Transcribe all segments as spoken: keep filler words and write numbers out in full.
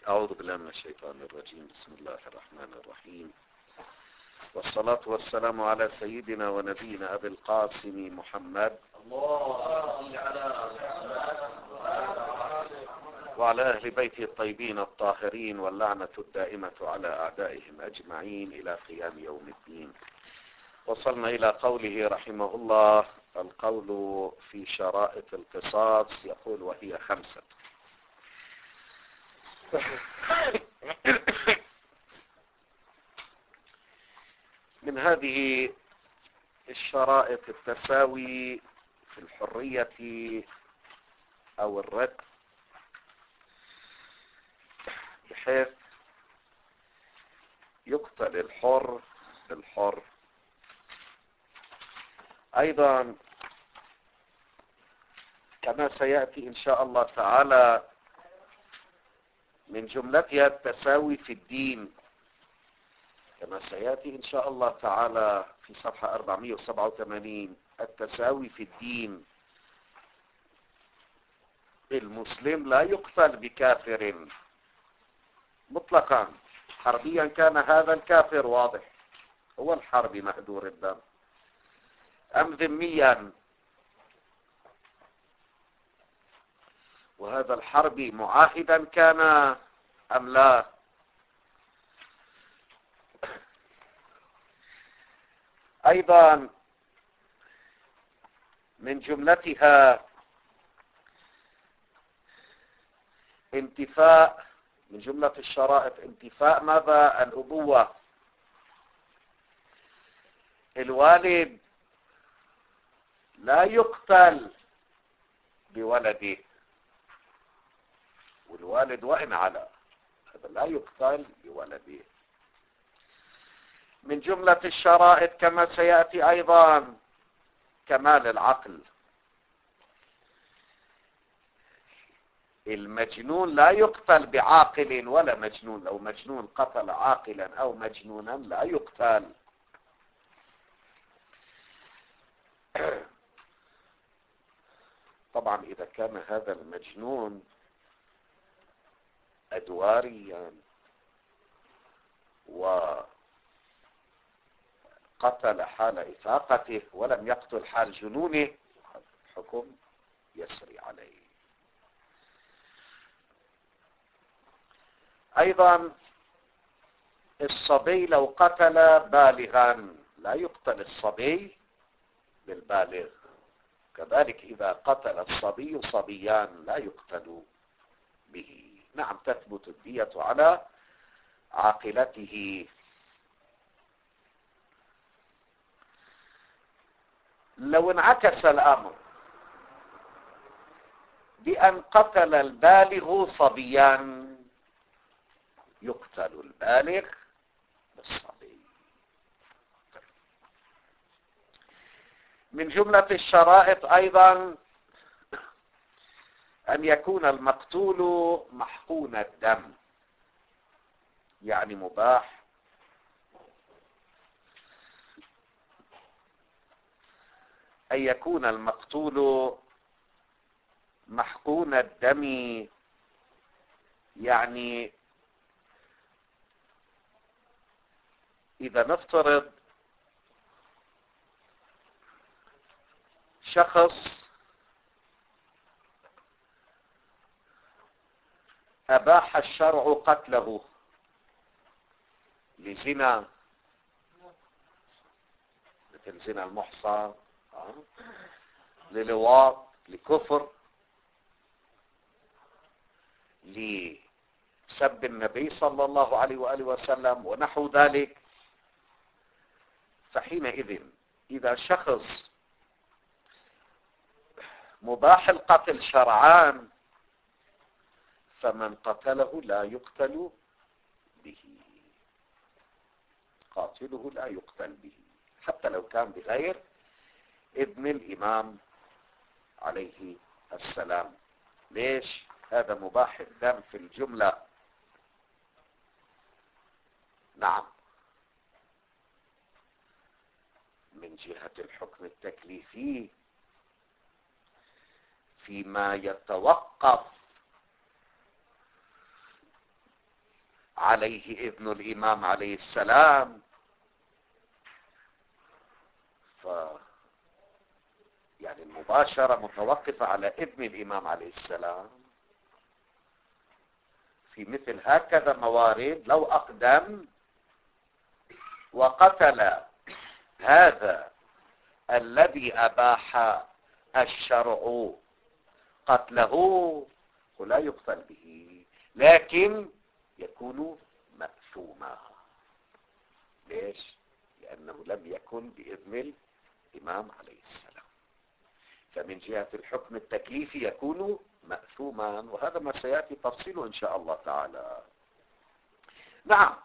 أعوذ بالله من الشيطان الرجيم. بسم الله الرحمن الرحيم، والصلاة والسلام على سيدنا ونبينا أبي القاسم محمد وعلى أهل بيته الطيبين الطاهرين، واللعنة الدائمة على أعدائهم أجمعين إلى قيام يوم الدين. وصلنا إلى قوله رحمه الله: القول في شرائط القصاص. يقول: وهي خمسة. من هذه الشرائط التساوي في الحرية أو الرق، بحيث يقتل الحر بالحر. أيضا كما سيأتي إن شاء الله تعالى من جملتها التساوي في الدين، كما سيأتي إن شاء الله تعالى في صفحة أربعمائة وسبعة وثمانين، التساوي في الدين. المسلم لا يقتل بكافر مطلقا، حربيا كان هذا الكافر واضح هو الحربي مهدور الدم، أم ذميا وهذا الحربي معاهدا كان أم لا. أيضا من جملتها انتفاء، من جملة الشرائط انتفاء ماذا؟ الأبوة. الوالد لا يقتل بولده، والوالد وإن على هذا لا يقتل بولده. من جملة الشرائط كما سيأتي أيضا كمال العقل. المجنون لا يقتل بعاقل ولا مجنون، لو مجنون قتل عاقلا أو مجنونا لا يقتل. طبعا إذا كان هذا المجنون أدواريا وقتل حال إفاقته ولم يقتل حال جنونه، حكم يسري عليه. أيضا الصبي لو قتل بالغا لا يقتل الصبي بالبالغ، كذلك إذا قتل الصبي صبيان لا يقتل به. نعم، تثبت الدية على عاقلته. لو انعكس الأمر بأن قتل البالغ صبيا يقتل البالغ بالصبي. من جملة الشرائط أيضا أن يكون المقتول محقون الدم، يعني مباح أن يكون المقتول محقون الدم، يعني إذا نفترض شخص أباح الشرع قتله لزنا، مثل زنا المحصن، للواط، لكفر، لسب النبي صلى الله عليه وآله وسلم ونحو ذلك، فحينئذ إذا شخص مباح القتل شرعان فمن قتله لا يقتل به، قاتله لا يقتل به حتى لو كان بغير ابن الإمام عليه السلام. ليش؟ هذا مباح الدم في الجملة. نعم، من جهة الحكم التكليفي فيما يتوقف عليه إذن الإمام عليه السلام. ف يعني المباشرة متوقفة على إذن الإمام عليه السلام. في مثل هكذا موارد لو أقدم وقتل هذا الذي أباح الشرع قتله ولا يقتل به، لكن يكون مأثوما. ليش؟ لأنه لم يكن بإذن الإمام عليه السلام. فمن جهة الحكم التكليفي يكون مأثوما، وهذا ما سيأتي تفصيله إن شاء الله تعالى. نعم،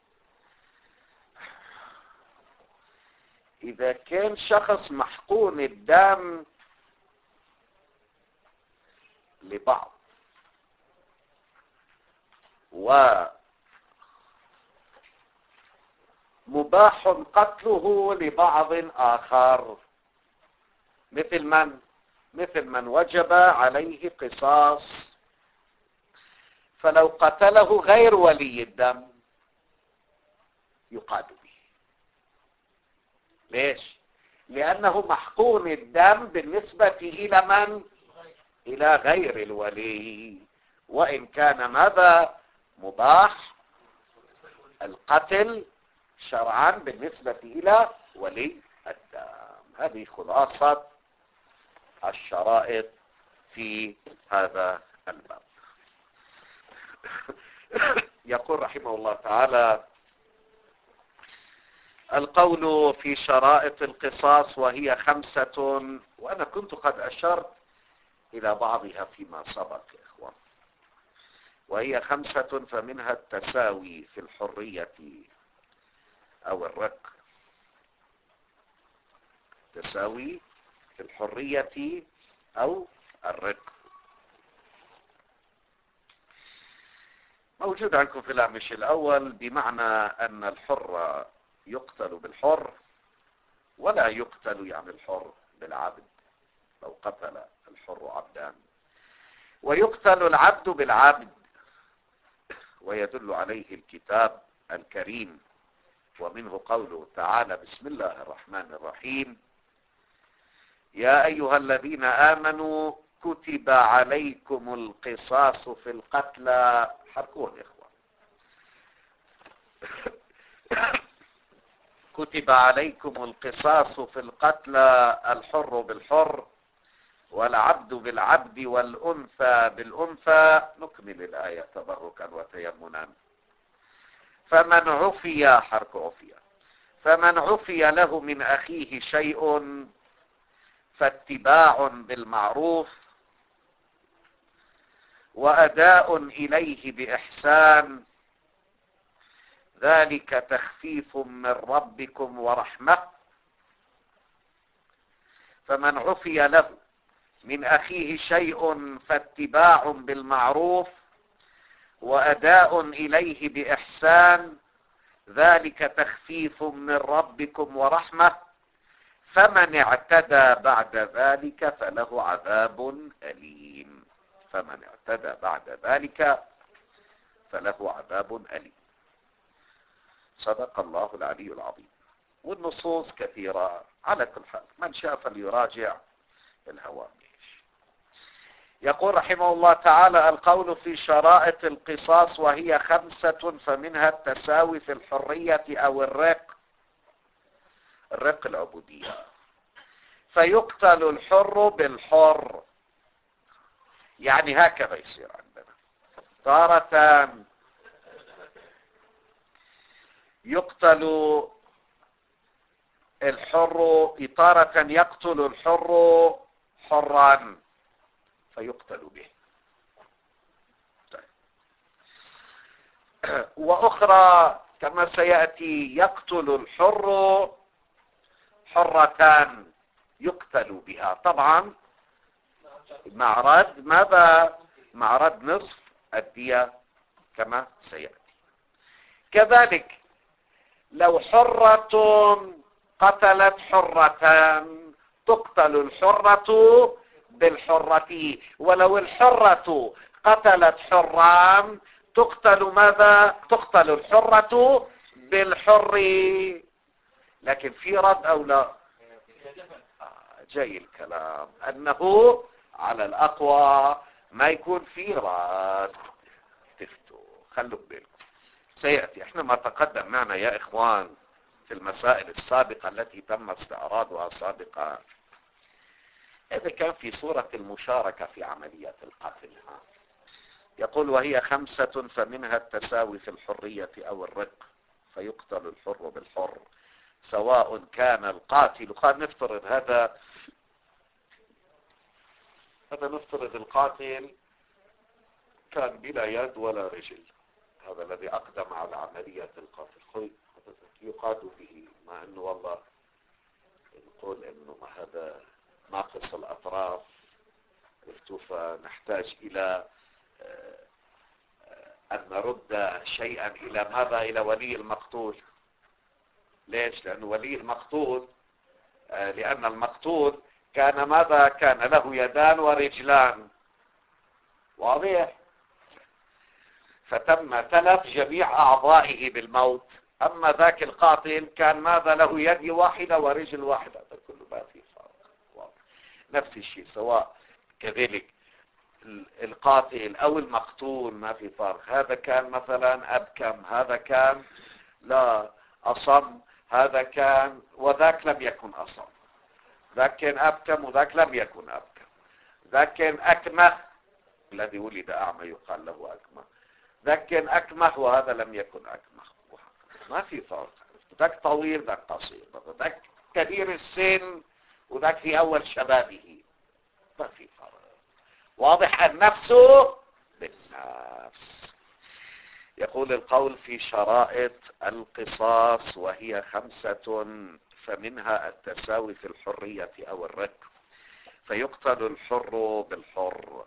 إذا كان شخص محقون الدم لبعض ومباح قتله لبعض آخر، مثل من مثل من وجب عليه قصاص، فلو قتله غير ولي الدم يقاد به. ليش؟ لأنه محقون الدم بالنسبة إلى من؟ إلى غير الولي، وإن كان ماذا؟ مباح القتل شرعا بالنسبة إلى ولي الدم. هذه خلاصة الشرائط في هذا الباب. يقول رحمه الله تعالى: القول في شرائط القصاص وهي خمسة، وأنا كنت قد أشرت إلى بعضها فيما سبق يا إخوان. وهي خمسة، فمنها التساوي في الحرية أو الرق، تساوي في الحرية أو الرق. موجود عندكم في الهامش الأول، بمعنى أن الحر يقتل بالحر ولا يقتل يعني الحر بالعبد لو قتل الحر عبدان، ويقتل العبد بالعبد، ويدل عليه الكتاب الكريم، ومنه قوله تعالى: بسم الله الرحمن الرحيم: يا أيها الذين آمنوا كتب عليكم القصاص في القتلى. حركون يا إخوان. كتب عليكم القصاص في القتلى، الحر بالحر والعبد بالعبد والأنثى بالأنثى. نكمل الآية تبركا وتيمنا. فمن عفي، حرك عفي، فمن عفي له من أخيه شيء فاتباع بالمعروف وأداء إليه بإحسان، ذلك تخفيف من ربكم ورحمة. فمن عفي له من أخيه شيء فاتباع بالمعروف وأداء إليه بإحسان، ذلك تخفيف من ربكم ورحمة. فمن اعتدى بعد ذلك فله عذاب أليم. فمن اعتدى بعد ذلك فله عذاب أليم. صدق الله العلي العظيم. والنصوص كثيرة على كل حال، من شاء فليراجع الهوامش. يقول رحمه الله تعالى: القول في شرائط القصاص وهي خمسة، فمنها التساوي في الحرية أو الرق، الرق العبودية، فيقتل الحر بالحر. يعني هكذا يصير عندنا، تارة يقتل الحر، تارة يقتل الحر حرا فيقتل به. طيب. وأخرى كما سيأتي يقتل الحر حرتان يقتل بها، طبعا معرض ماذا؟ معرض نصف الدية كما سيأتي. كذلك لو حرة قتلت حرتان تقتل الحرة بالحرة، ولو الحرة قتلت حران تقتل ماذا؟ تقتل الحرة بالحر. لكن في رد او لا؟ جاي الكلام انه على الاقوى ما يكون في رد. تفتوا خلوا بالكم، سيأتي احنا ما تقدم معنا يا اخوان في المسائل السابقة التي تم استعراضها سابقا. إذا كان في صورة المشاركة في عملية القتل، يقول وهي خمسة فمنها التساوي في الحرية أو الرق، فيقتل الحر بالحر سواء كان القاتل، قال نفترض هذا هذا نفترض القاتل كان بلا يد ولا رجل، هذا الذي أقدم على عملية القتل يقاد به، مع أنه والله نقول أنه هذا ناقص الأطراف، فنحتاج إلى أن نرد شيئا إلى ماذا؟ إلى ولي المقتول. ليش؟ لأن ولي المقتول لأن المقتول كان ماذا؟ كان له يدان ورجلان، واضح؟ فتم تلف جميع أعضائه بالموت. أما ذاك القاتل كان ماذا؟ له يد واحدة ورجل واحدة، هذا كله ما في فرق. نفس الشيء سواء كذلك القاتل أو المقتول ما في فرق. هذا كان مثلا أبكم، هذا كان لا أصم، هذا كان وذاك لم يكن أصم، ذاك كان أبكم وذاك لم يكن أبكم، ذاك كان أكمه، الذي ولد أعمى يقال له أكمه، ذاك كان أكمه وهذا لم يكن أكمه. ما في فرق، ذاك طويل ذاك قصير، ذاك كبير السن وذاك في أول شبابه، ما في فرق. واضح؟ النفس بالنفس. يقول القول في شرائط القصاص وهي خمسة فمنها التساوي في الحرية أو الرق، فيقتل الحر بالحر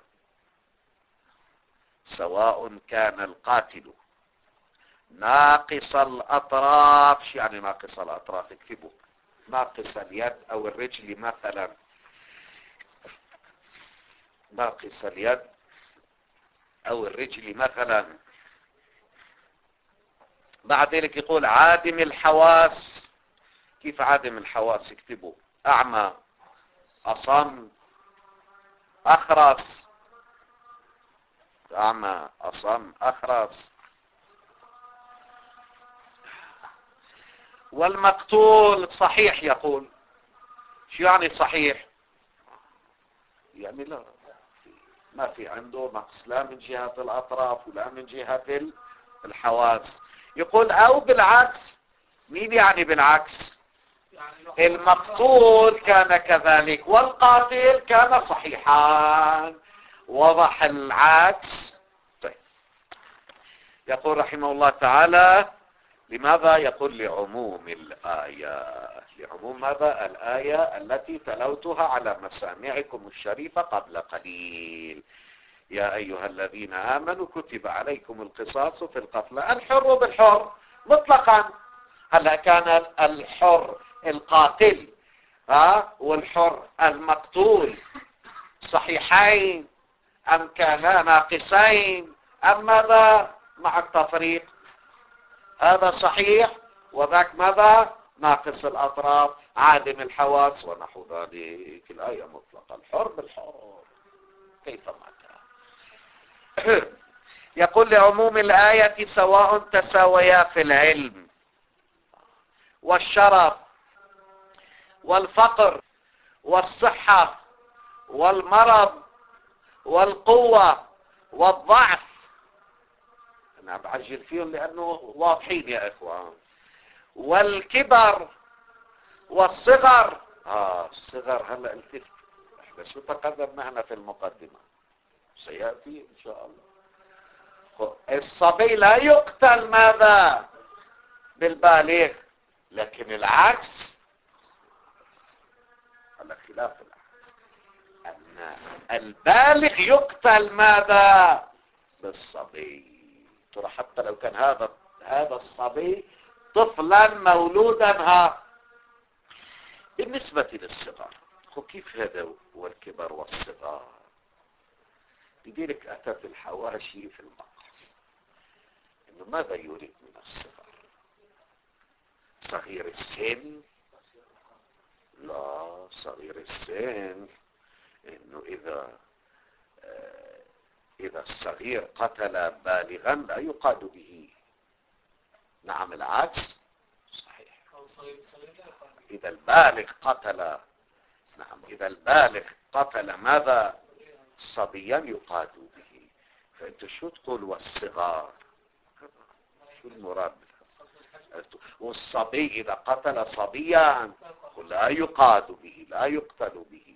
سواء كان القاتل ناقص الأطراف. شو يعني ناقص الأطراف؟ اكتبوا ناقص اليد أو الرجل مثلا، ناقص اليد أو الرجل مثلا. بعد ذلك يقول عادم الحواس. كيف عادم الحواس؟ اكتبوا أعمى، أصم، أخرس. أعمى، أصم، أخرس. والمقتول صحيح. يقول شو يعني صحيح؟ يعني لا ما في عنده نقص لا من جهة الأطراف ولا من جهة الحواس. يقول أو بالعكس. مين يعني بالعكس؟ المقتول كان كذلك والقاتل كان صحيحا. وضح العكس؟ طيب. يقول رحمه الله تعالى لماذا؟ يقول لعموم الآية. لعموم ماذا؟ الآية التي تلوتها على مسامعكم الشريفة قبل قليل. يا أيها الذين آمنوا كتب عليكم القصاص في القتلى الحر بالحر مطلقا. هلا كان الحر القاتل ها والحر المقتول صحيحين أم كانا ناقصين أم ماذا؟ مع التفريق، هذا صحيح وذاك ماذا؟ ناقص الأطراف عادم الحواس ونحو ذلك. الآية مطلقة الحر بالحر كيفما كان. يقول لعموم الآية سواء تساويا في العلم والشرف والفقر والصحة والمرض والقوة والضعف. أنا بعجل فيهم لأنه واضحين يا إخوان. والكبر والصغر. آه الصغر هلأ التفت احنا شو تقدم معنا في المقدمة سيأتي إن شاء الله. الصبي لا يقتل ماذا؟ بالبالغ، لكن العكس على خلاف العكس أن البالغ يقتل ماذا؟ بالصبي. ترى حتى لو كان هذا هذا الصبي طفلا مولودا. ها بالنسبة للصغار كيف هذا والكبر والصغار؟ لذلك أتت الحواشي في المقص ماذا يريد من الصغر؟ صغير السن؟ لا، صغير السن انه اذا اذا الصغير قتل بالغا لا يقاد به. نعم العكس صحيح. اذا البالغ قتل نعم اذا البالغ قتل ماذا؟ صبيا يقاد به. فانت شو تقول والصغار؟ شو المراد؟ والصبي اذا قتل صبيا لا يقاد به لا يقتل به.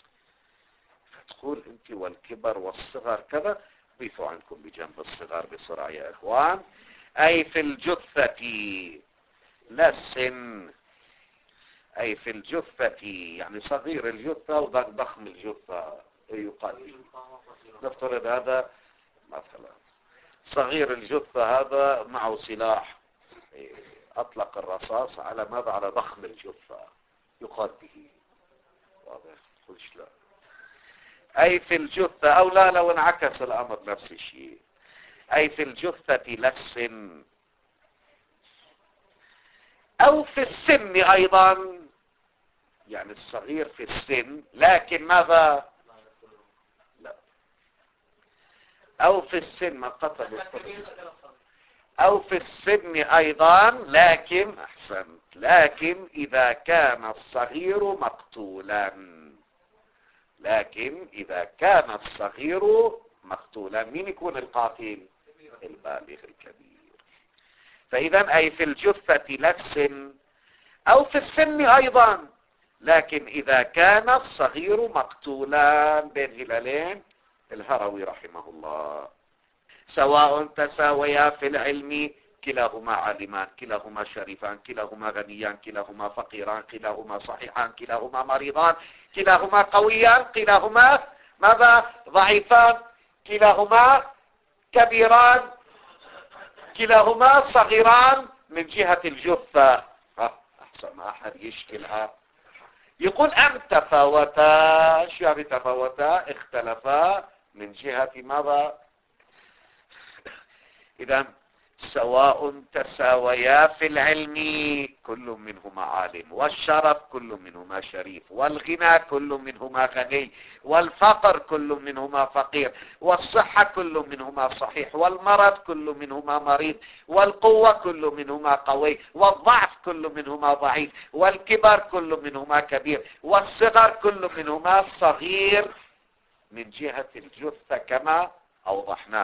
فتقول انت والكبر والصغر كذا. ضيفوا عنكم بجنب الصغار بسرعة يا اخوان. اي في الجثة لا السن. اي في الجثة يعني صغير الجثة وضخم الجثة يقال به. نفترض هذا مثلا صغير الجثة هذا معه سلاح اطلق الرصاص على ماذا؟ على ضخم الجثة يقاد به. واضح؟ قلش لا. اي في الجثة او لا لو انعكس الامر نفس الشيء. اي في الجثة لا السن او في السن ايضا يعني الصغير في السن لكن ماذا؟ لا. او في السن ما قتل الطفل. او في السن ايضا لكن احسنت لكن اذا كان الصغير مقتولا. لكن اذا كان الصغير مقتولا مين يكون القاتل؟ البالغ الكبير. فاذا اي في الجثة لا السن او في السن ايضا لكن اذا كان الصغير مقتولا. بين هلالين الهروي رحمه الله. سواء تساويا في العلم كلاهما عالمان كلاهما شريفان كلاهما غنيان كلاهما فقيران كلاهما صحيحان كلاهما مريضان كلاهما قويان كلاهما ماذا؟ ضعيفان كلاهما كبيران كلاهما صغيران من جهة الجثة. احسن ما احد يشكلها. يقول ام تفاوتا. شو يعني تفاوتا؟ اختلفا من جهة ماذا؟ اذا سواء تساويا في العلم كل منهما عالم والشرف كل منهما شريف والغنى كل منهما غني والفقر كل منهما فقير والصحة كل منهما صحيح والمرض كل منهما مريض والقوة كل منهما قوي والضعف كل منهما ضعيف والكبر كل منهما كبير والصغر كل منهما صغير من جهة الجثة كما أوضحناه.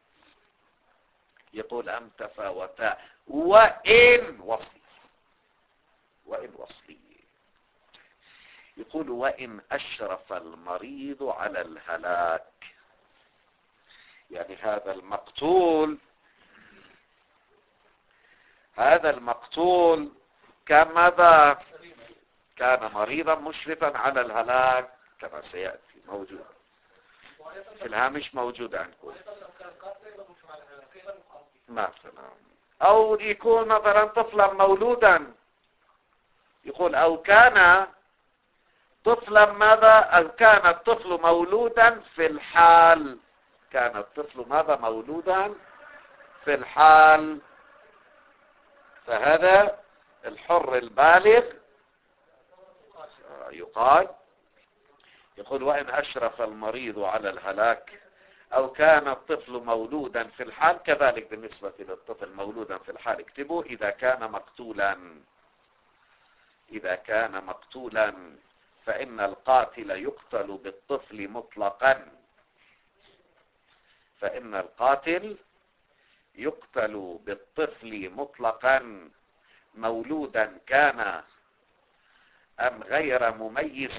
يقول أم تفاوتا وإن وصلي. وإن وصلي يقول وإن أشرف المريض على الهلاك. يعني هذا المقتول هذا المقتول كان ماذا؟ كان مريضا مشرفا على الهلاك كما سيأتي موجود في الهامش موجود عندكم مثلا. او يكون مثلا طفلا مولودا. يقول او كان طفلا ماذا؟ او كان الطفل مولودا في الحال. كان الطفل ماذا؟ مولودا في الحال. فهذا الحر البالغ يقال. يقول وإن أشرف المريض على الهلاك أو كان الطفل مولودا في الحال. كذلك بالنسبة للطفل مولودا في الحال اكتبوا إذا كان مقتولا. إذا كان مقتولا فإن القاتل يقتل بالطفل مطلقا. فإن القاتل يقتل بالطفل مطلقا مولودا كان أم غير مميز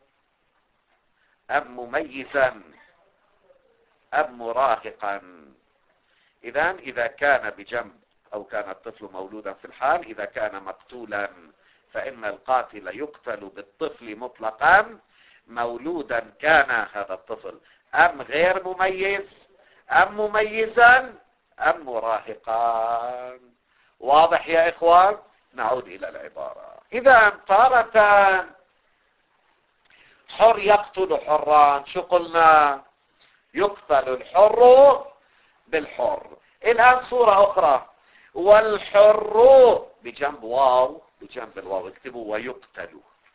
أم مميزا أم مراهقا. إذن إذا كان بجنب أو كان الطفل مولودا في الحال إذا كان مقتولا فإن القاتل يقتل بالطفل مطلقا مولودا كان هذا الطفل أم غير مميز أم مميزا أم مراهقا. واضح يا إخوان؟ نعود إلى العبارة. إذا تارة حر يقتل حران. شو قلنا؟ يقتل الحر بالحر. الآن صورة أخرى. والحر بجنب واو، بجنب الواو اكتبوا ويقتل.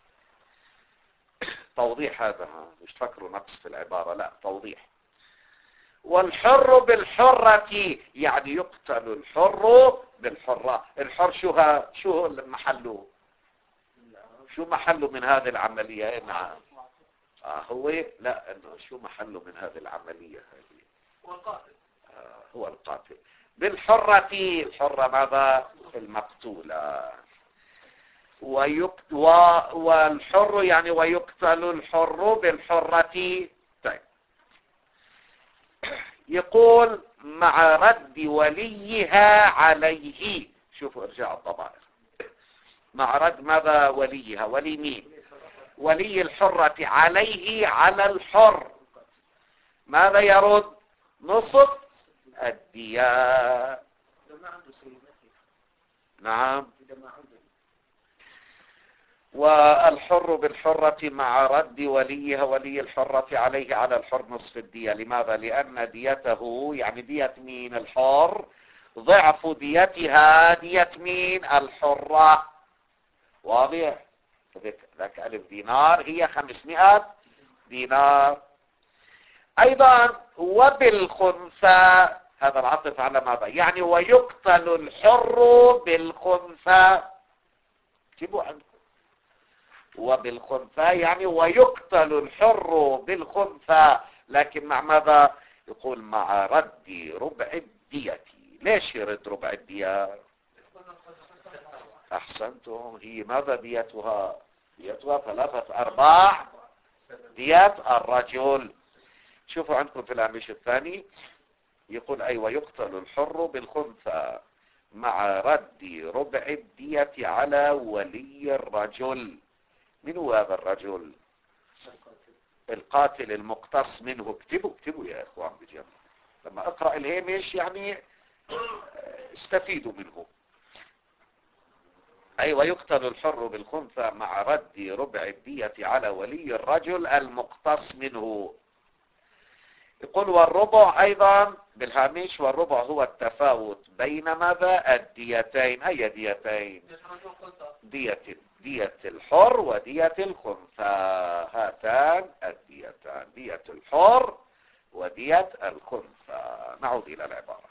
توضيح هذا، مش تفكروا نقص في العبارة، لا توضيح. والحر بالحرة يعني يقتل الحر بالحرة. الحر شو ها شو محله؟ شو محله من هذه العملية؟ نعم آه هو لا انه شو محله من هذه العملية هذه؟ هو القاتل. آه هو القاتل. بالحرة، الحرة ماذا؟ المقتولة. ويقت و... والحر يعني ويقتل الحر بالحرة. طيب يقول مع رد وليها عليه. شوفوا ارجاع الضمائر. مع رد ماذا؟ وليها. ولي مين؟ ولي الحرة عليه على الحر. ماذا يرد؟ نصف الدياء. نعم. والحر بالحرة مع رد وليها ولي الحرة عليه على الحر نصف الدية. لماذا؟ لأن ديته يعني دية مين؟ الحر ضعف ديتها دية مين؟ الحرة. واضح؟ ذاك ألف دينار هي خمسمائة دينار. أيضا وبالخنثى، هذا العطف على ماذا؟ يعني ويقتل الحر بالخنثى. اكتبوا عندكم وبالخنثى يعني ويقتل الحر بالخنثى، لكن مع ماذا؟ يقول مع رد ربع الدية. ليش يرد ربع الدية؟ احسنتم. هي ماذا ديتها؟ ديتها ثلاثة ارباع دية الرجل. شوفوا عندكم في الهامش الثاني يقول اي ويقتل الحر بالخنثى مع رد ربع الدية على ولي الرجل. من هو هذا الرجل؟ القاتل المقتص منه. اكتبوا اكتبوا يا اخوان بجنب، لما اقرأ الهامش يعني استفيدوا منه. اي ويقتل الحر بالخنثى مع رد ربع الدية على ولي الرجل المقتص منه. يقول والربع ايضا بالهامش، والربع هو التفاوت بين ماذا؟ الديتين. اي ديتين؟ دية دية الحر ودية الخنثى. هاتان الديتان، دية الحر ودية الخنثى. نعود الى العبارة.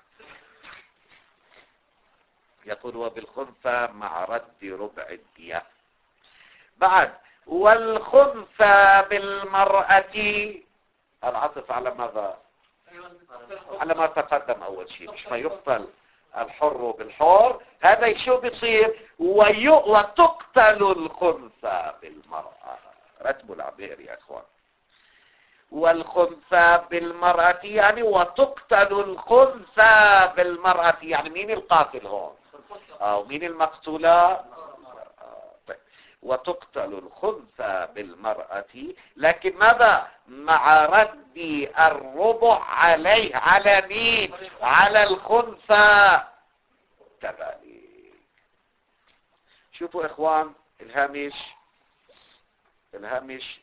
يقول وبالخنثى مع رد ربع الدية. بعد والخنثى بالمرأة، العطف على ماذا؟ على ما تقدم اول شيء. مش فيقتل الحر بالحر، هذا شو بيصير؟ وي... وتقتل الخنثى بالمرأة. رتبوا العبير يا اخوان. والخنثى بالمرأة يعني وتقتل الخنثى بالمرأة. يعني مين القاتل هون؟ او مين المقتولة؟ وتقتل الخنثى بالمرأة، لكن ماذا؟ مع رد الربع عليه. على مين؟ على الخنثى كذلك. شوفوا اخوان الهامش الهامش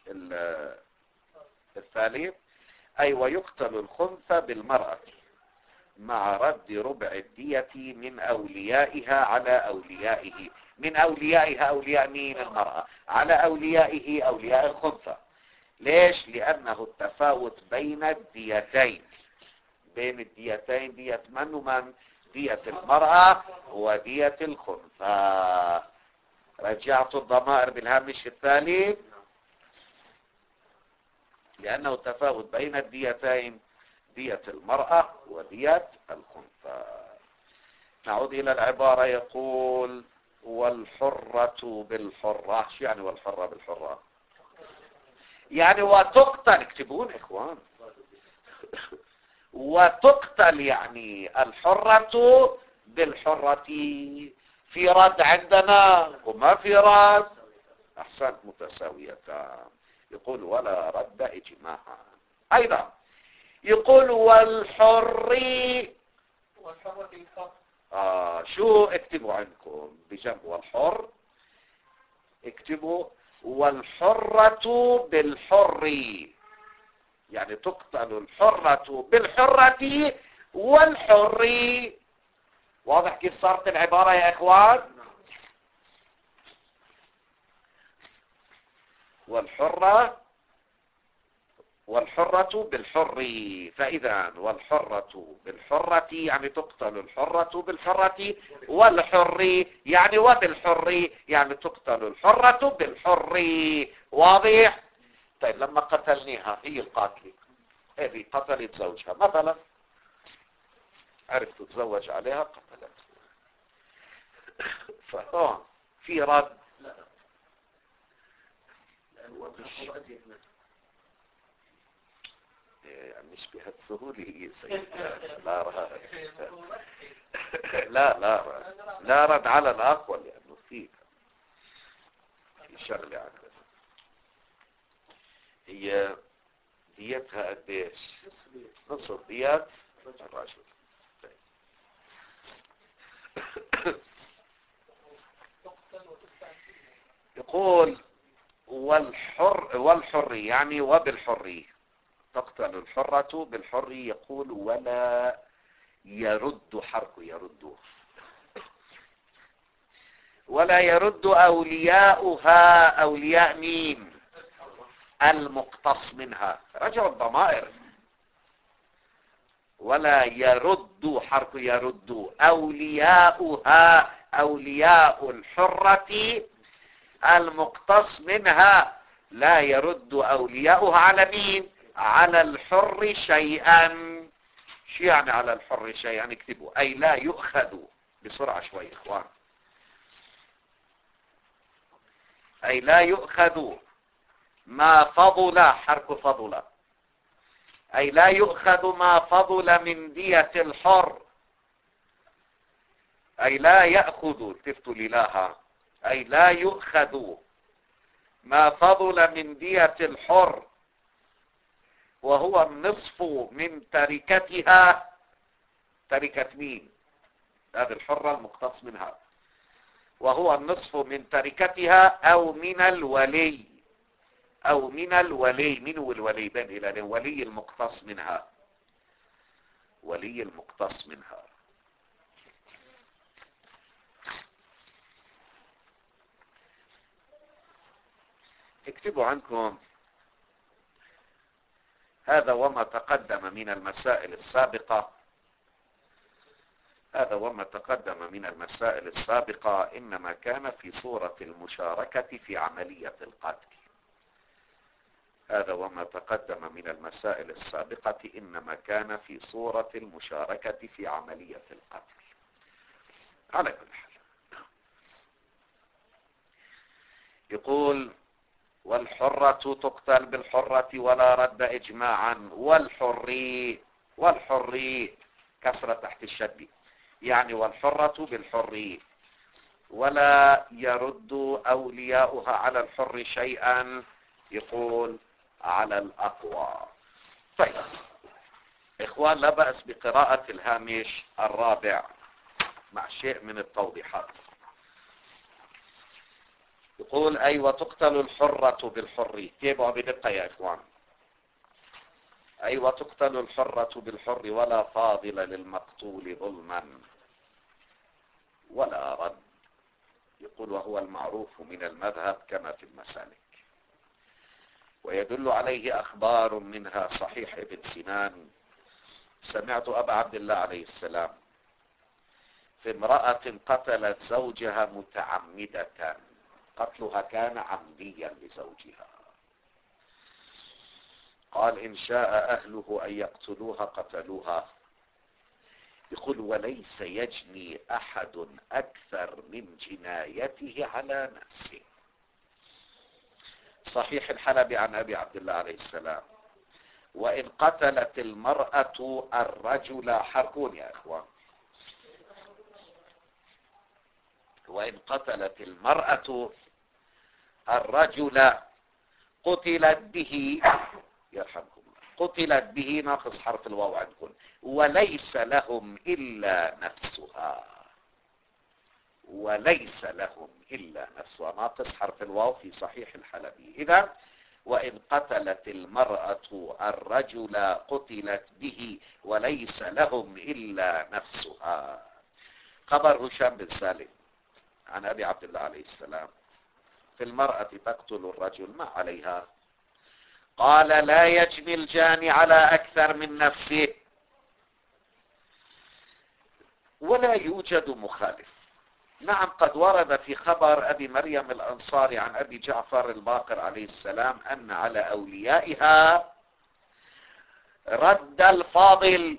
الثالث اي ويقتل الخنثى بالمرأة مع رد ربع الدية من اوليائها على اوليائه. من اوليائها اولياء مين؟ المرأة. على اوليائه اولياء الخنثى. ليش؟ لانه التفاوت بين الديتين. بين الديتين دية من ومن؟ دية المرأة ودية الخنثى. رجعت الضمائر بالهامش الثالث لانه التفاوت بين الديتين، دية المرأة ودية الخنثى. نعود الى العبارة. يقول والحرة بالحرة. شو يعني والحرة بالحرة؟ يعني وتقتل. اكتبون اخوان. وتقتل يعني الحرة بالحرة. في رد عندنا وما في رد. احسنت، متساويتان. يقول ولا رد اجماعا. ايضا يقول والحر. والحرة بالحر. آه شو اكتبوا عندكم بجنب والحر؟ اكتبوا والحرة بالحر. يعني تقتل الحرة بالحرة والحر. واضح كيف صارت العبارة يا اخوان؟ والحرة والحرة بالحر. فإذا والحرة بالحرة يعني تقتل الحرة بالحرة، والحر يعني وبالحر يعني تقتل الحرة بالحر. واضح؟ طيب لما قتلنيها هي القاتلة، هذه قتلت زوجها مثلا، عرفت تتزوج عليها قتلت، فهون في رد. مش بهالسهولة هي سيدي. لا رد. لا لا رد. لا رد على الأقوى، لأنه في في شغلة عندنا. هي ديتها قديش؟ نصف ديات الرجل. يقول والحر والحر يعني وبالحر تقتل الحرة بالحر. يقول ولا يرد حرك يرد ولا يرد أولياؤها. أولياء مين؟ المقتص منها، رجع الضمائر. ولا يرد حرك يرد أولياؤها، أولياء الحرة المقتص منها، لا يرد أولياؤها على مين؟ على الحر شيئا. شو يعني على الحر شيئا؟ اكتبوا أي لا يؤخذ. بسرعة شوي إخوان. أي لا يؤخذ ما فضل، حرك فضل، أي لا يؤخذ ما فضل من دية الحر. أي لا يأخذ، تفتوا لله، أي لا يؤخذ ما فضل من دية الحر، وهو النصف من تركتها. تركة مين؟ هذه الحرة المقتص منها. وهو النصف من تركتها أو من الولي، أو من الولي. من هو الولي؟ بين إلى ولي المقتص منها، ولي المقتص منها. اكتبوا عنكم هذا وما تقدم من المسائل السابقة. هذا وما تقدم من المسائل السابقة إنما كان في صورة المشاركة في عملية القتل. هذا وما تقدم من المسائل السابقة إنما كان في صورة المشاركة في عملية القتل. على كل حال يقول والحرة تقتل بالحرة ولا رد إجماعا. والحر، والحر كسرة تحت الشد، يعني والحرة بالحر ولا يرد أولياؤها على الحر شيئا. يقول على الأقوى. طيب إخوان، لا بأس بقراءة الهامش الرابع مع شيء من التوضيحات. يقول أي وتقتل الحرة بالحر. تابعوا بدقة يا إخوان. أي وتقتل الحرة بالحر ولا فاضل للمقتول ظلما ولا رد. يقول وهو المعروف من المذهب كما في المسالك، ويدل عليه أخبار منها صحيح ابن سنان. سمعت أبا عبد الله عليه السلام في امرأة قتلت زوجها متعمدة، قتلها كان عمديا لزوجها، قال إن شاء أهله أن يقتلوها قتلوها. يقول وليس يجني أحد أكثر من جنايته على نفسه. صحيح الحلبي عن أبي عبد الله عليه السلام وإن قتلت المرأة الرجل، حركون يا إخوان، وإن قتلت المرأة الرجل قتلت به، يرحمكم الله، قتلت به ناقص حرف الواو عندكم، وليس لهم إلا نفسها، وليس لهم إلا نفسها، ناقص حرف الواو في صحيح الحلبي. إذا وإن قتلت المرأة الرجل قتلت به وليس لهم إلا نفسها. خبر هشام بن سالم عن أبي عبد الله عليه السلام في المرأة تقتل الرجل ما عليها. قال لا يجني الجاني على أكثر من نفسه، ولا يوجد مخالف. نعم قد ورد في خبر أبي مريم الأنصاري عن أبي جعفر الباقر عليه السلام أن على أوليائها رد الفاضل.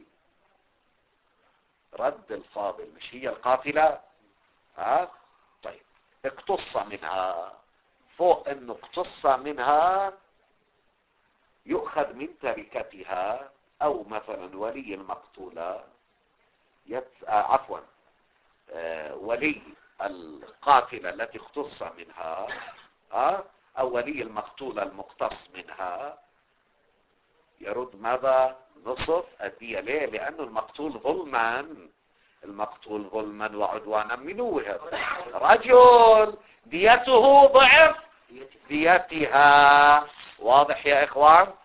رد الفاضل مش هي القاتلة؟ ها؟ طيب اقتص منها، فوق انه اقتص منها يؤخذ من تركتها، او مثلا ولي المقتولة يت... آه عفوا آه ولي القاتلة التي اختص منها آه او ولي المقتولة المقتص منها يرد ماذا؟ نصف الدية. ليه؟ لأنه المقتول ظلما، المقتول ظلما وعدوانا منه رجل ديته ضعف ديتها. واضح يا إخوان؟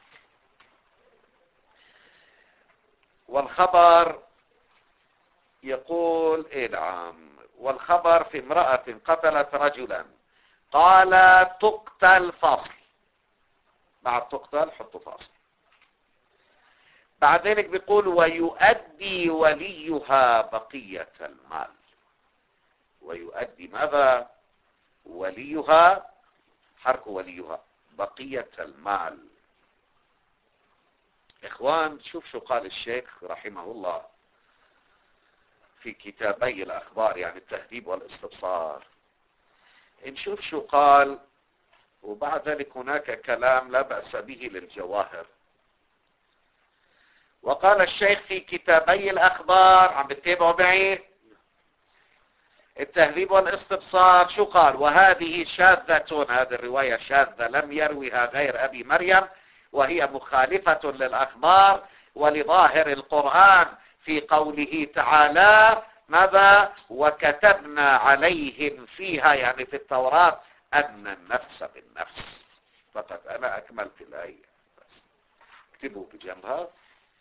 والخبر يقول إيه نعم، والخبر في امرأة قتلت رجلا قال تقتل فاصل، بعد تقتل حطوا فاصل. بعد ذلك بيقول ويؤدي وليها بقية المال. ويؤدي ماذا؟ وليها، حرك وليها بقية المال. إخوان شوف شو قال الشيخ رحمه الله في كتابي الأخبار، يعني التهذيب والاستبصار. نشوف شو قال، وبعد ذلك هناك كلام لا بأس به للجواهر. وقال الشيخ في كتابي الأخبار، عم بتتابعوا معي التهذيب والاستبصار، شو قال؟ وهذه شاذة، هذه الرواية شاذة لم يروها غير أبي مريم، وهي مخالفة للأخبار ولظاهر القرآن في قوله تعالى ماذا؟ وكتبنا عليهم فيها، يعني في التوراة، أن النفس بالنفس. فقط أنا أكملت الآية، بس اكتبوا بجنبها،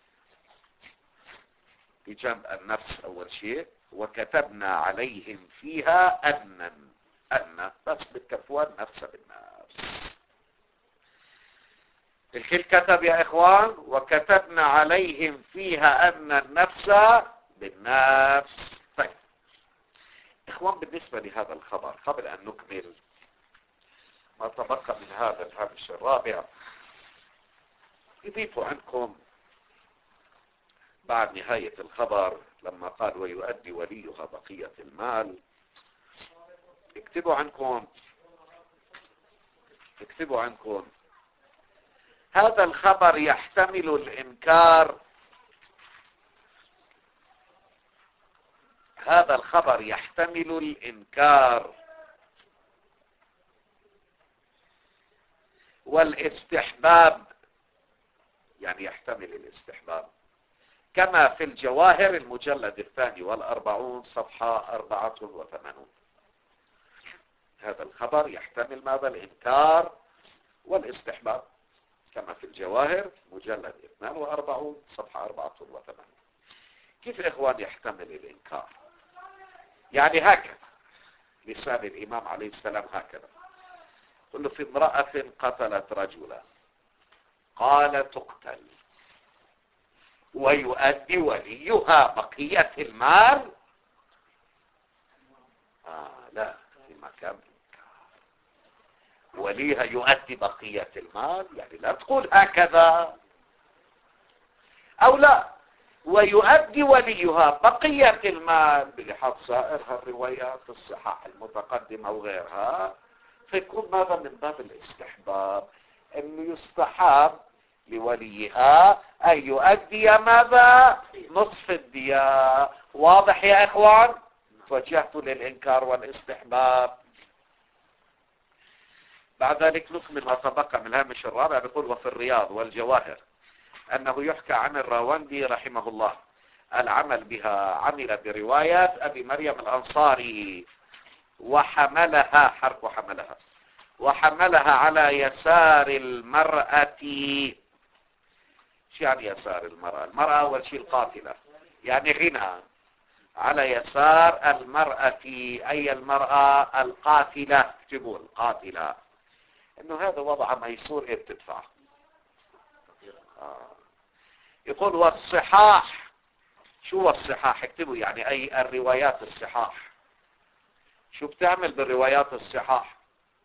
بجنب النفس أول شيء، وكتبنا عليهم فيها أن أن بس بالكفوة النفس بالنفس. الكل كتب يا إخوان، وكتبنا عليهم فيها أن النفس بالنفس. طيب إخوان بالنسبة لهذا الخبر قبل أن نكمل ما تبقى من هذا الهامش الرابع، يضيف عنكم بعد نهاية الخبر لما قال ويؤدي وليها بقية المال، اكتبوا عنكم اكتبوا عنكم هذا الخبر يحتمل الإنكار. هذا الخبر يحتمل الإنكار والاستحباب، يعني يحتمل الاستحباب، كما في الجواهر المجلد الثاني والأربعون صفحة أربعة وثمانون. هذا الخبر يحتمل ماذا؟ الإنكار والاستحباب، كما في الجواهر مجلد اثنان وأربعون صفحة أربعة وثمانون. كيف إخوان يحتمل الإنكار؟ يعني هكذا لسان الإمام عليه السلام هكذا، قل له في امرأة قتلت رجلا قال تقتل ويؤدي وليها بقية المال. آه لا، في مكان وليها يؤدي بقية المال، يعني لا تقول هكذا، او لا ويؤدي وليها بقية المال بلحاظ سائر الروايات الصحاح المتقدمة وغيرها، فيكون ماذا؟ من باب الاستحباب، انه يستحب لوليها ان يؤدي ماذا؟ نصف الدية. واضح يا اخوان؟ توجهت للانكار والاستحباب. بعد ذلك نكمل ما تبقى من الهامش الرابع. بيقول وفي الرياض والجواهر انه يحكى عن الراوندي رحمه الله العمل بها، عمل بروايات ابي مريم الانصاري وحملها، حرف حملها، وحملها على يسار المرأة. شو يعني يسار المرأة؟ المرأة أول شيء القاتلة، يعني غنى على يسار المرأة، أي المرأة القاتلة. اكتبوا القاتلة، انه هذا وضع ميسور، ايه بتدفع. آه. يقول والصحاح. شو هو الصحاح؟ اكتبوا يعني اي الروايات الصحاح. شو بتعمل بالروايات الصحاح؟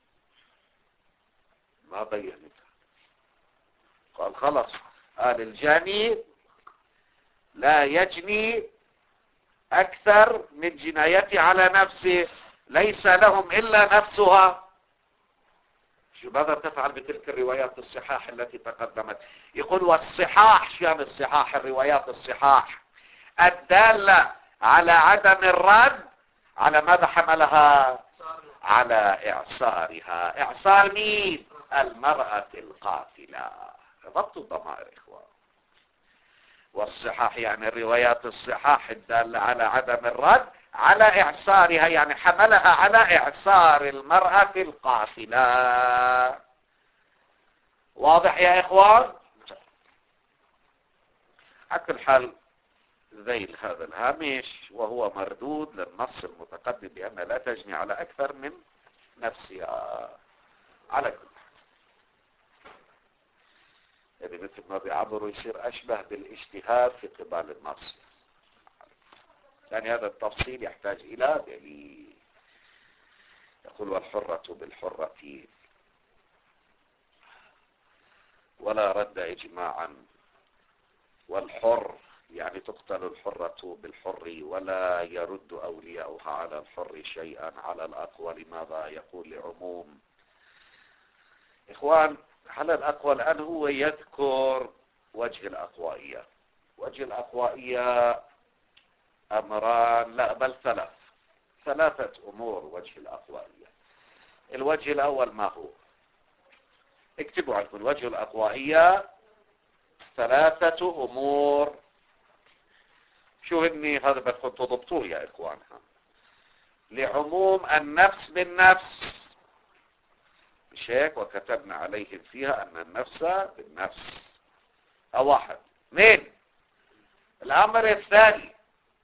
ما بينتها. قال خلص، قال الجاني لا يجني اكثر من جنايته على نفسه، ليس لهم الا نفسها. شو ماذا تفعل بتلك الروايات الصحاح التي تقدمت؟ يقول والصحاح. شو يعني الصحاح؟ الروايات الصحاح الدالة على عدم الرد، على ماذا حملها؟ على اعصارها. اعصار مين؟ المرأة القاتلة. ضبط الضمائر اخوان. والصحاح يعني الروايات الصحاح الدالة على عدم الرد، على اعصارها يعني حملها على اعصار المرأة القاتلة. واضح يا اخوان؟ على كل حال ذيل هذا الهامش وهو مردود للنص المتقدم بأن لا تجني على أكثر من نفسها. على كل حال يعني مثل ما بيعبروا يصير أشبه بالاجتهاد في قبال النص، يعني هذا التفصيل يحتاج إلى دليل. يقول والحرة بالحرة ولا رد إجماعا، والحر يعني تقتل الحرة بالحر ولا يرد أولياؤها على الحر شيئا على الأقوى. لماذا؟ يقول لعموم. إخوان على الأقوى الآن هو يذكر وجه الأقوائية. وجه الأقوائية أمران، لا بل ثلاث ثلاثة أمور. وجه الأقوائية الوجه الأول ما هو؟ اكتبوا عندكم وجه الأقوائية ثلاثة أمور. شو هني؟ هذا بدكم تضبطوه يا إخوان. لعموم النفس بالنفس، مش هيك؟ وكتبنا عليهم فيها أن النفس بالنفس. أو واحد. اثنين، الأمر الثاني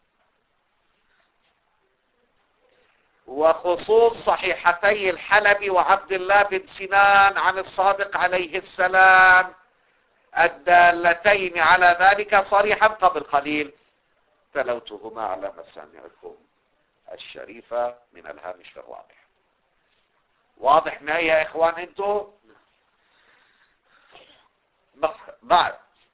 وخصوص صحيحتي الحلبي وعبد الله بن سنان عن الصادق عليه السلام الدالتين على ذلك صريحا قبل قليل، تلوتهما على مسامعكم الشريفة من الهامش الرابع. واضح معي يا إخوان انتو؟ بعد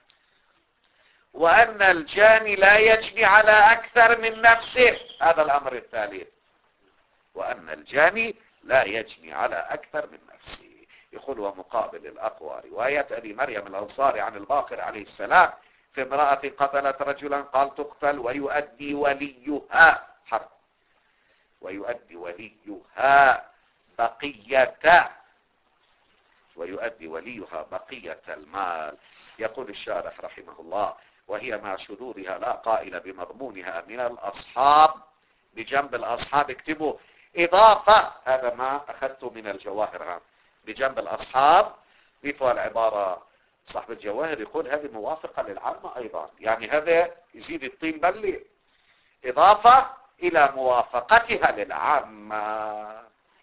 وأن الجاني لا يجني على أكثر من نفسه، هذا الأمر الثالث. وأن الجاني لا يجني على أكثر من نفسه. يقول ومقابل الأقوى رواية أبي مريم الأنصاري عن الباقر عليه السلام في امرأة قتلت رجلا قال تقتل ويؤدي وليها حرب، ويؤدي وليها بقية ويؤدي وليها بقية المال. يقول الشارح رحمه الله وهي مع شذورها لا قائل بمضمونها من الأصحاب. بجنب الأصحاب اكتبوا إضافة، هذا ما أخذته من الجواهر هام. بجنب الأصحاب ضيفوا العبارة صاحب الجواهر يقول هذه موافقة للعامة أيضا، يعني هذا يزيد الطين بلي. إضافة إلى موافقتها للعامة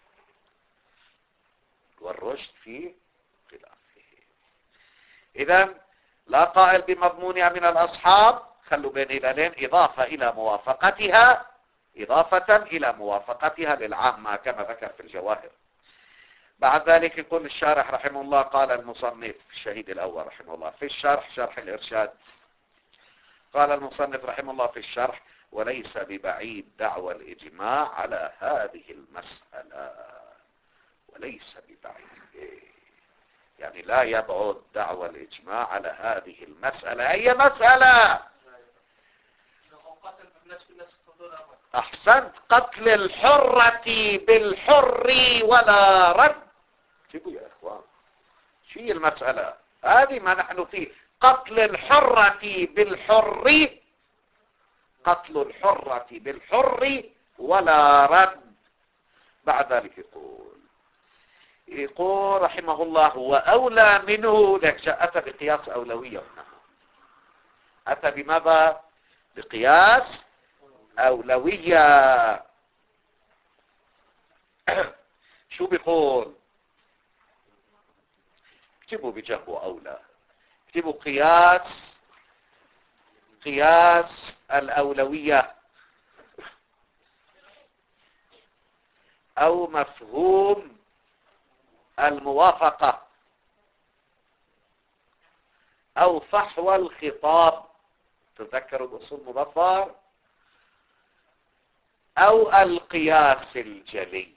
والرشد في خلافه. إذن لا قائل بمضمونها من الأصحاب، خلوا بين هلالين، إضافة إلى موافقتها، إضافة إلى موافقتها للعامة كما ذكر في الجواهر. بعد ذلك يقول الشارح رحمه الله قال المصنف الشهيد الأول رحمه الله في الشرح شرح الإرشاد، قال المصنف رحمه الله في الشرح وليس ببعيد دعوى الإجماع على هذه المسألة. وليس ببعيد يعني لا يبعد دعوى الإجماع على هذه المسألة. أي مسألة؟ أحسنت، قتل الحرة بالحر ولا رد. شوفوا يا إخوان شو هي المسألة هذه ما نحن فيه؟ قتل الحرة بالحر، قتل الحرة بالحر ولا رد. بعد ذلك يقول يقول رحمه الله وأولى منه، لك أتى بقياس أولوية هنا. أتى بماذا؟ بقياس أولوية. شو بيقول؟ اكتبوا بجنبه أولى، اكتبوا قياس قياس الأولوية أو مفهوم الموافقة أو فحوى الخطاب. تذكروا الأصول مظفر. أو القياس الجلي.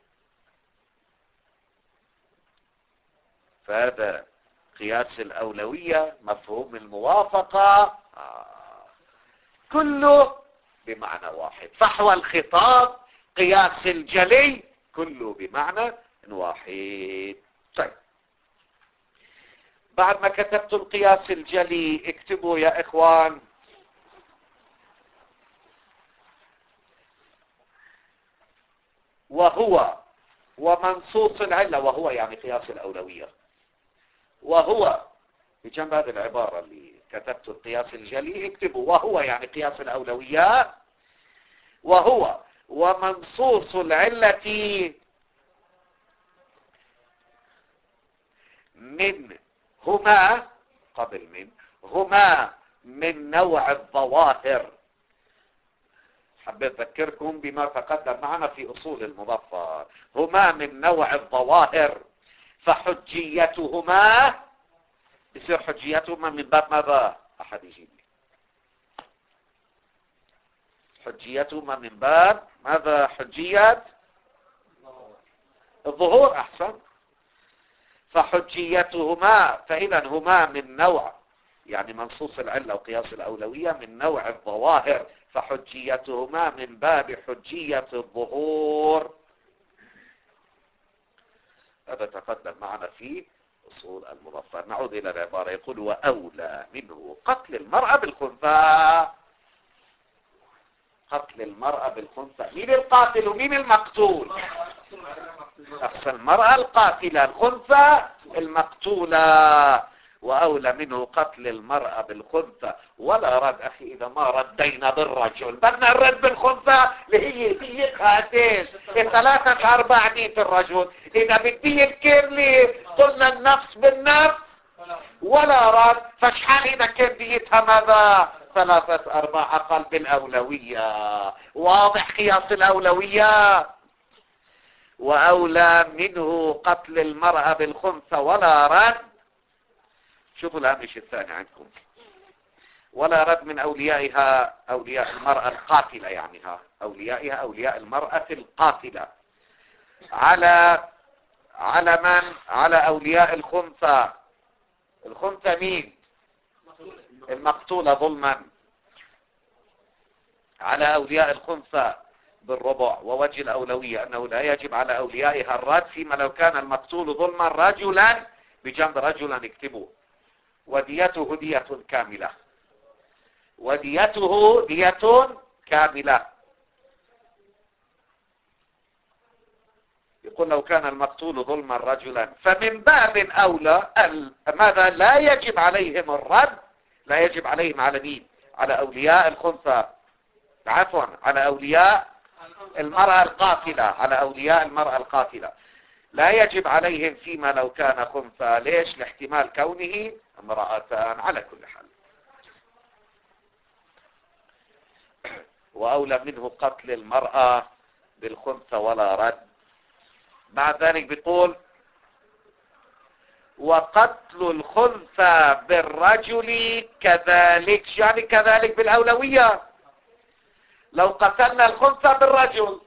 فهذا قياس الأولوية، مفهوم الموافقة، آه. كله بمعنى واحد. فحوى الخطاب، قياس الجلي، كله بمعنى واحد. طيب، بعد ما كتبت القياس الجلي اكتبوا يا إخوان وهو ومنصوص العلة. وهو يعني قياس الأولوية. وهو بجنب هذه العبارة اللي كتبت القياس الجلي اكتبوا وهو يعني قياس الأولوية. وهو ومنصوص العلة من هما قبل من هما من نوع الظواهر. حبيت أذكركم بما تقدم معنا في أصول المظفر. هما من نوع الظواهر، فحجيتهما يصير حجيتهما من باب ماذا؟ أحد يجيبني. حجيتهما من باب ماذا؟ حجية الظهور. أحسن. فحجيتهما، فإذا هما من نوع يعني منصوص العلة وقياس الأولوية من نوع الظواهر، فحجيتهما من باب حجية الظهور. هذا تقدم معنا في أصول المظفر. نعود إلى العبارة. يقول وأولى منه قتل المرأة بالخنثى. قتل المرأة بالخنثى. مين القاتل ومين المقتول؟ أحسن، المرأة القاتلة، الخنثى المقتولة. وأولى منه قتل المرأة بالخنثى. ولا رد أخي إذا ما ردينا بالرجل، بدنا نرد بالخنثى اللي هي ديتها قديش؟ ثلاثة أرباع دية الرجل. إذا بدي يذكر لي قلنا النفس بالنفس ولا رد، فشحال إذا كان ديتها ماذا؟ ثلاثة أرباع أقل بالأولوية. واضح قياس الأولوية. وأولى منه قتل المرأة بالخنثى ولا رد. شوفوا الهامش الثاني عندكم. ولا رد من أوليائها، أولياء المرأة القاتلة يعني ها أوليائها أولياء المرأة القاتلة، على على من؟ على أولياء الخنثى. الخنثى مين؟ المقتولة ظلما. على أولياء الخنثى بالربع. ووجه الأولوية أنه لا يجب على أوليائها الرد فيما لو كان المقتول ظلما رجلا. بجنب رجلا اكتبوا. وديته دية كاملة. وديته دية كاملة. يقول لو كان المقتول ظلما رجلا فمن باب أولى ماذا؟ لا يجب عليهم الرد. لا يجب عليهم على مين؟ على أولياء الخنثى، عفوا على أولياء المرأة القاتلة. على أولياء المرأة القاتلة لا يجب عليهم فيما لو كان خنثى. ليش؟ لاحتمال كونه امرأتان. على كل حال وأولى منه قتل المرأة بالخنثى ولا رد. بعد ذلك بيقول وقتل الخنثى بالرجل كذلك. يعني كذلك بالأولوية. لو قتلنا الخنثى بالرجل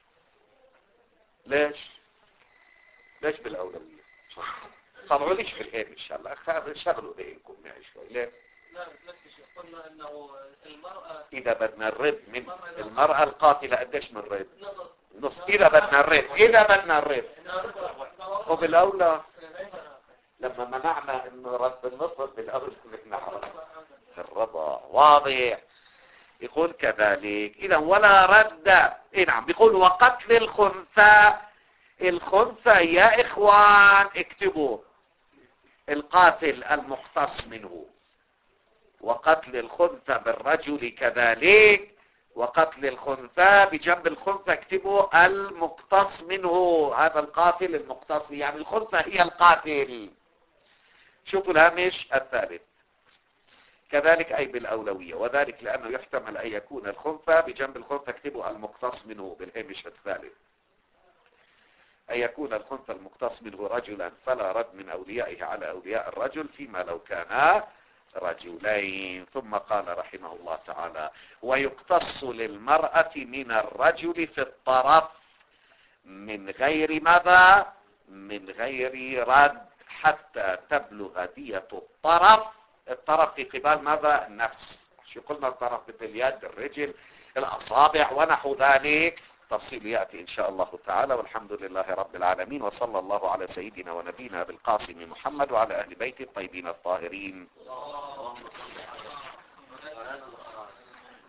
ليش؟ ليش بالأولوية؟ طلعوا ليش في الهيم إن شاء الله. شغلوا ذهنكم معي شوي. ليه؟ لا نفس الشيء. قلنا انه المرأة إذا بدنا نرد من المرأة القاتلة قديش من رد؟ نصف. نص. إذا بدنا نرد إذا بدنا نرد وبالأولى لما منعنا إنه رد النصف بالأولى نحن الرضا. واضح. يقول كذلك. إذا ولا رد. إيه نعم. بيقول وقتل الخنثى الخنثى يا إخوان اكتبوا القاتل المقتص منه، وقتل الخنثى بالرجل كذلك، وقتل الخنثى بجنب الخنثى اكتبوا المقتص منه، هذا القاتل المقتص، يعني الخنثى هي القاتل. شوفوا الهامش الثالث كذلك أي بالأولوية، وذلك لأنه يحتمل أن يكون الخنثى بجنب الخنثى اكتبوا المقتص منه بالهامش الثالث، أن يكون الخنثى المقتص منه رجلا فلا رد من أوليائه على أولياء الرجل فيما لو كانا رجلين. ثم قال رحمه الله تعالى: ويقتص للمرأة من الرجل في الطرف من غير ماذا؟ من غير رد حتى تبلغ دية الطرف. الطرف في قبال ماذا؟ النفس. شو قلنا؟ الطرف مثل اليد، الرجل، الأصابع ونحو ذلك. تفصيل يأتي إن شاء الله تعالى. والحمد لله رب العالمين، وصلى الله على سيدنا ونبينا بالقاسم محمد وعلى أهل بيته الطيبين الطاهرين.